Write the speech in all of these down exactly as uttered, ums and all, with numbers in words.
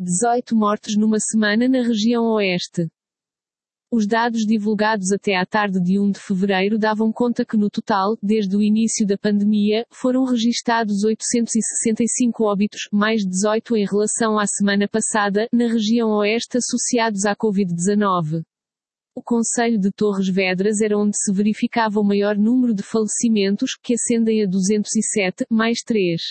dezoito mortes numa semana na região Oeste. Os dados divulgados até à tarde de primeiro de fevereiro davam conta que no total, desde o início da pandemia, foram registados oitocentos e sessenta e cinco óbitos, mais dezoito em relação à semana passada, na região Oeste associados à covid dezenove. O concelho de Torres Vedras era onde se verificava o maior número de falecimentos, que ascendem a duzentos e sete, mais três.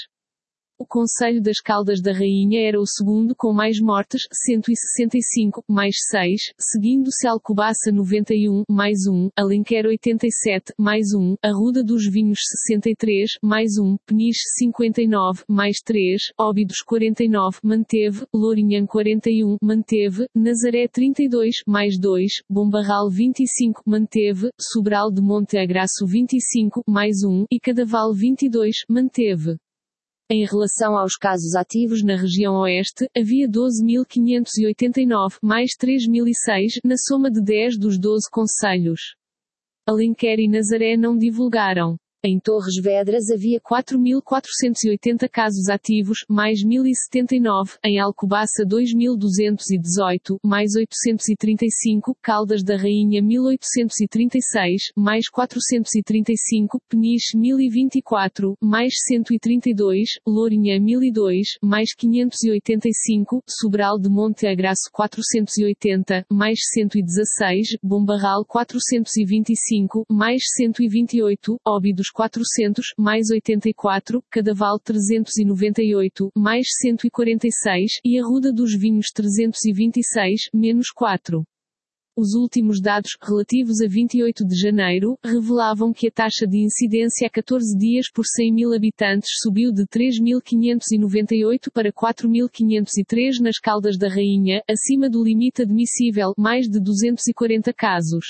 O concelho das Caldas da Rainha era o segundo com mais mortes, cento e sessenta e cinco, mais seis, seguindo-se Alcobaça noventa e um, mais um, Alenquer oitenta e sete, mais um, Arruda dos Vinhos sessenta e três, mais um, Peniche cinquenta e nove, mais três, Óbidos quarenta e nove, manteve, Lourinhã quarenta e um, manteve, Nazaré trinta e dois, mais dois, Bombarral vinte e cinco, manteve, Sobral de Monte Agraço vinte e cinco, mais um, e Cadaval vinte e dois, manteve. Em relação aos casos ativos na região Oeste, havia doze mil quinhentos e oitenta e nove, mais três mil e seis, na soma de dez dos doze concelhos. Alenquer e Nazaré não divulgaram. Em Torres Vedras havia quatro mil quatrocentos e oitenta casos ativos, mais mil e setenta e nove, em Alcobaça dois mil duzentos e dezoito, mais oitocentos e trinta e cinco, Caldas da Rainha mil oitocentos e trinta e seis, mais quatrocentos e trinta e cinco, Peniche mil e vinte e quatro, mais cento e trinta e dois, Lourinhã mil e dois, mais quinhentos e oitenta e cinco, Sobral de Monte Agraço quatrocentos e oitenta, mais cento e dezasseis, Bombarral quatrocentos e vinte e cinco, mais cento e vinte e oito, Óbidos quatrocentos, mais oitenta e quatro, Cadaval trezentos e noventa e oito, mais cento e quarenta e seis, e Arruda dos Vinhos trezentos e vinte e seis, menos quatro. Os últimos dados, relativos a vinte e oito de janeiro, revelavam que a taxa de incidência a catorze dias por cem mil habitantes subiu de três mil quinhentos e noventa e oito para quatro mil quinhentos e três nas Caldas da Rainha, acima do limite admissível, mais de duzentos e quarenta casos.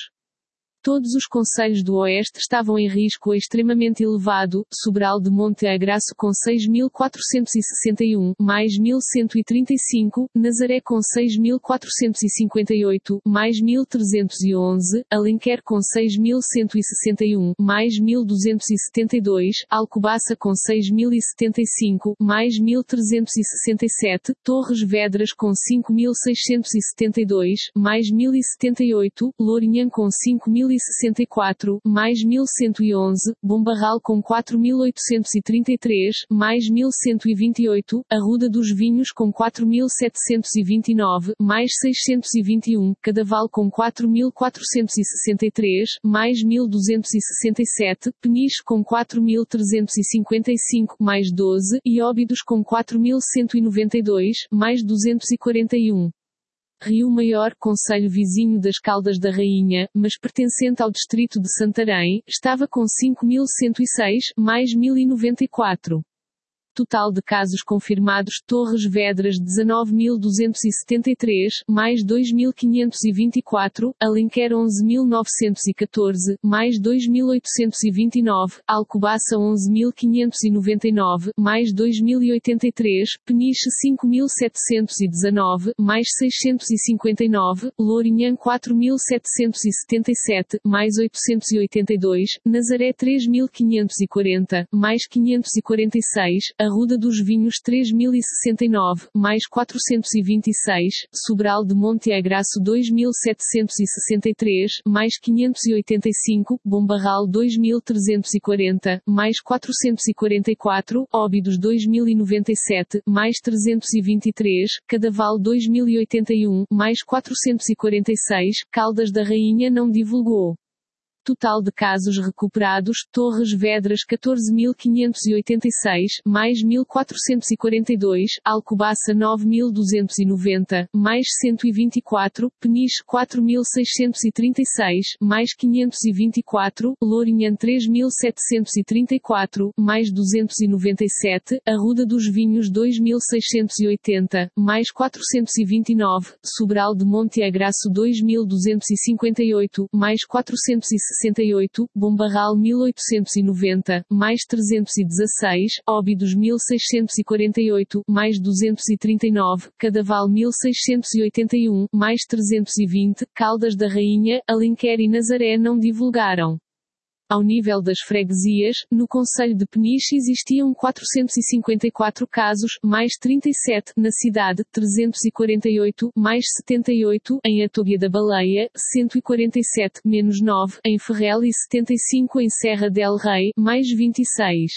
Todos os concelhos do Oeste estavam em risco extremamente elevado, Sobral de Monte Agraço com seis mil quatrocentos e sessenta e um, mais mil cento e trinta e cinco, Nazaré com seis mil quatrocentos e cinquenta e oito, mais mil trezentos e onze, Alenquer com seis mil cento e sessenta e um, mais mil duzentos e setenta e dois, Alcobaça com seis mil e setenta e cinco, mais mil trezentos e sessenta e sete, Torres Vedras com cinco mil seiscentos e setenta e dois, mais mil e setenta e oito, Lourinhã com cinco mil e sessenta e quatro, mais mil cento e onze, Bombarral com quatro mil oitocentos e trinta e três, mais mil cento e vinte e oito, Arruda dos Vinhos com quatro mil setecentos e vinte e nove, mais seiscentos e vinte e um, Cadaval com quatro mil quatrocentos e sessenta e três, mais mil duzentos e sessenta e sete, Peniche com quatro mil trezentos e cinquenta e cinco, mais doze, e Óbidos com quatro mil cento e noventa e dois, mais duzentos e quarenta e um. Rio Maior, concelho vizinho das Caldas da Rainha, mas pertencente ao distrito de Santarém, estava com cinco mil cento e seis, mais mil e noventa e quatro. Total de casos confirmados, Torres Vedras dezanove mil duzentos e setenta e três, mais dois mil quinhentos e vinte e quatro, Alenquer onze mil novecentos e catorze, mais dois mil oitocentos e vinte e nove, Alcobaça onze mil quinhentos e noventa e nove, mais dois mil e oitenta e três, Peniche cinco mil setecentos e dezanove, mais seiscentos e cinquenta e nove, Lourinhã quatro mil setecentos e setenta e sete, mais oitocentos e oitenta e dois, Nazaré três mil quinhentos e quarenta, mais quinhentos e quarenta e seis, Arruda dos Vinhos três mil e sessenta e nove, mais quatrocentos e vinte e seis, Sobral de Monte Agraço dois mil setecentos e sessenta e três, mais quinhentos e oitenta e cinco, Bombarral dois mil trezentos e quarenta, mais quatrocentos e quarenta e quatro, Óbidos dois mil e noventa e sete, mais trezentos e vinte e três, Cadaval dois mil e oitenta e um, mais quatrocentos e quarenta e seis, Caldas da Rainha não divulgou. Total de casos recuperados, Torres Vedras quatorze mil quinhentos e oitenta e seis, mais mil quatrocentos e quarenta e dois, Alcobaça nove mil duzentos e noventa, mais cento e vinte e quatro, Peniche quatro mil seiscentos e trinta e seis, mais quinhentos e vinte e quatro, Lourinhã três mil setecentos e trinta e quatro, mais duzentos e noventa e sete, Arruda dos Vinhos dois mil seiscentos e oitenta, mais quatrocentos e vinte e nove, Sobral de Monte Agraço dois mil duzentos e cinquenta e oito, mais quatrocentos e sessenta e oito, Bombarral mil oitocentos e noventa, mais trezentos e dezasseis, Óbidos mil seiscentos e quarenta e oito, mais duzentos e trinta e nove, Cadaval mil seiscentos e oitenta e um, mais trezentos e vinte, Caldas da Rainha, Alenquer e Nazaré não divulgaram. Ao nível das freguesias, no concelho de Peniche existiam quatrocentos e cinquenta e quatro casos, mais trinta e sete, na cidade, trezentos e quarenta e oito, mais setenta e oito, em Atóbia da Baleia, cento e quarenta e sete, menos nove, em Ferrel e setenta e cinco em Serra del Rei, mais vinte e seis.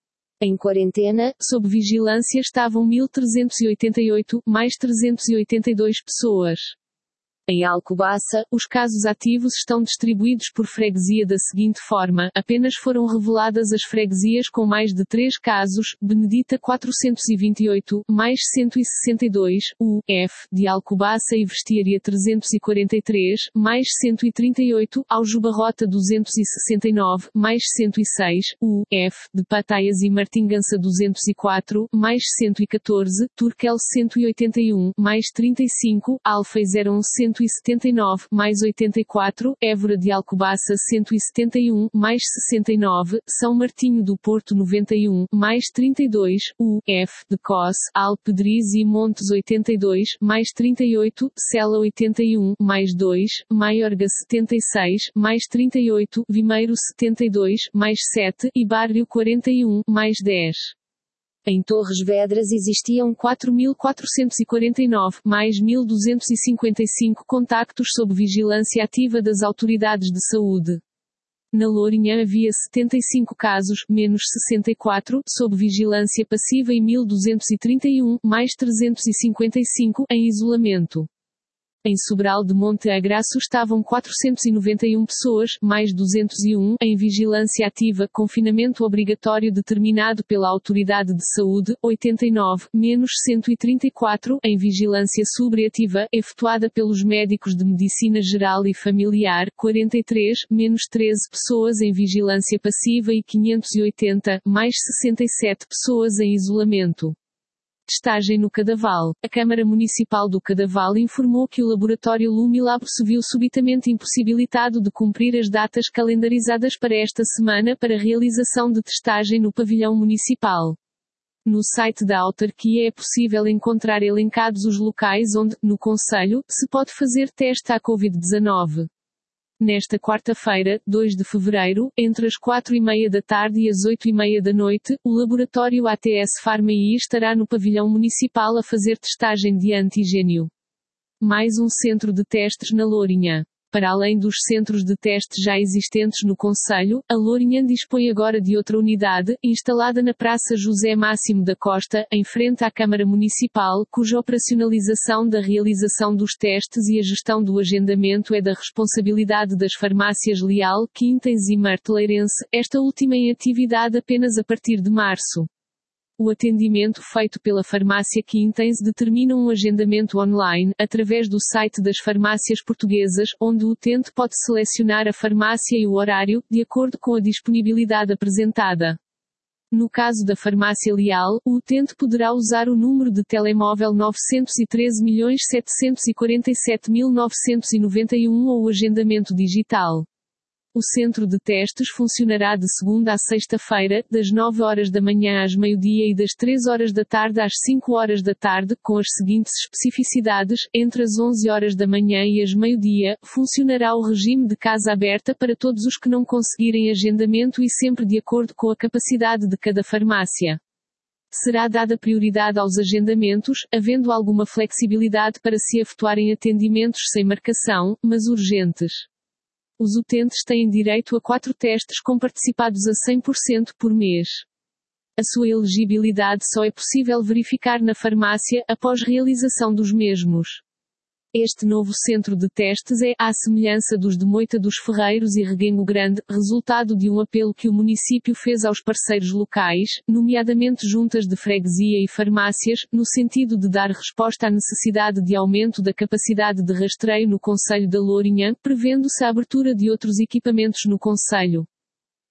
Em quarentena, sob vigilância estavam mil trezentos e oitenta e oito, mais trezentos e oitenta e dois pessoas. Em Alcobaça, os casos ativos estão distribuídos por freguesia da seguinte forma: apenas foram reveladas as freguesias com mais de três casos: Benedita quatrocentos e vinte e oito, mais cento e sessenta e dois, U, F, de Alcobaça e Vestíaria trezentos e quarenta e três, mais cento e trinta e oito, Aljubarrota duzentos e sessenta e nove, mais cento e seis, U, F, de Pataias e Martingança duzentos e quatro, mais cento e catorze, Turquel cento e oitenta e um, mais trinta e cinco, Alfeizerão cento e setenta e nove, mais oitenta e quatro, Évora de Alcobaça cento e setenta e um, mais sessenta e nove, São Martinho do Porto noventa e um, mais trinta e dois, U, F, de Cos, Alpedriz e Montes oitenta e dois, mais trinta e oito, Sela oitenta e um, mais dois, Maiorga setenta e seis, mais trinta e oito, Vimeiro setenta e dois, mais sete, e Barrio quarenta e um, mais dez. Em Torres Vedras existiam quatro mil quatrocentos e quarenta e nove, mais mil duzentos e cinquenta e cinco contactos sob vigilância ativa das autoridades de saúde. Na Lourinhã havia setenta e cinco casos, menos sessenta e quatro, sob vigilância passiva e mil duzentos e trinta e um, mais trezentos e cinquenta e cinco, em isolamento. Em Sobral de Monte Agraço estavam quatrocentos e noventa e um pessoas, mais duzentos e um, em vigilância ativa, confinamento obrigatório determinado pela Autoridade de Saúde, oitenta e nove, menos cento e trinta e quatro, em vigilância subreativa, efetuada pelos médicos de Medicina Geral e Familiar, quarenta e três, menos treze pessoas em vigilância passiva e quinhentos e oitenta, mais sessenta e sete pessoas em isolamento. Testagem no Cadaval. A Câmara Municipal do Cadaval informou que o laboratório Lumilab se viu subitamente impossibilitado de cumprir as datas calendarizadas para esta semana para realização de testagem no pavilhão municipal. No site da autarquia é possível encontrar elencados os locais onde, no concelho, se pode fazer teste à covid dezenove. Nesta quarta-feira, dois de fevereiro, entre as quatro e meia da tarde e as oito e meia da noite, o laboratório A T S Pharma-I estará no pavilhão municipal a fazer testagem de antigênio. Mais um centro de testes na Lourinhã. Para além dos centros de testes já existentes no concelho, a Lourinhã dispõe agora de outra unidade, instalada na Praça José Máximo da Costa, em frente à Câmara Municipal, cuja operacionalização da realização dos testes e a gestão do agendamento é da responsabilidade das farmácias Leal, Quintens e Marteleirense, esta última em atividade apenas a partir de março. O atendimento feito pela farmácia Quintens determina um agendamento online, através do site das farmácias portuguesas, onde o utente pode selecionar a farmácia e o horário, de acordo com a disponibilidade apresentada. No caso da farmácia Leal, o utente poderá usar o número de telemóvel novecentos e treze milhões setecentos e quarenta e sete mil novecentos e noventa e um ou o agendamento digital. O centro de testes funcionará de segunda a sexta-feira, das nove horas da manhã às meio-dia e das três horas da tarde às cinco horas da tarde, com as seguintes especificidades: entre as onze horas da manhã e as meio-dia, funcionará o regime de casa aberta para todos os que não conseguirem agendamento e sempre de acordo com a capacidade de cada farmácia. Será dada prioridade aos agendamentos, havendo alguma flexibilidade para se efetuarem atendimentos sem marcação, mas urgentes. Os utentes têm direito a quatro testes comparticipados a cem por cento por mês. A sua elegibilidade só é possível verificar na farmácia, após realização dos mesmos. Este novo centro de testes é, à semelhança dos de Moita dos Ferreiros e Reguengo Grande, resultado de um apelo que o município fez aos parceiros locais, nomeadamente juntas de freguesia e farmácias, no sentido de dar resposta à necessidade de aumento da capacidade de rastreio no concelho da Lourinhã, prevendo-se a abertura de outros equipamentos no concelho.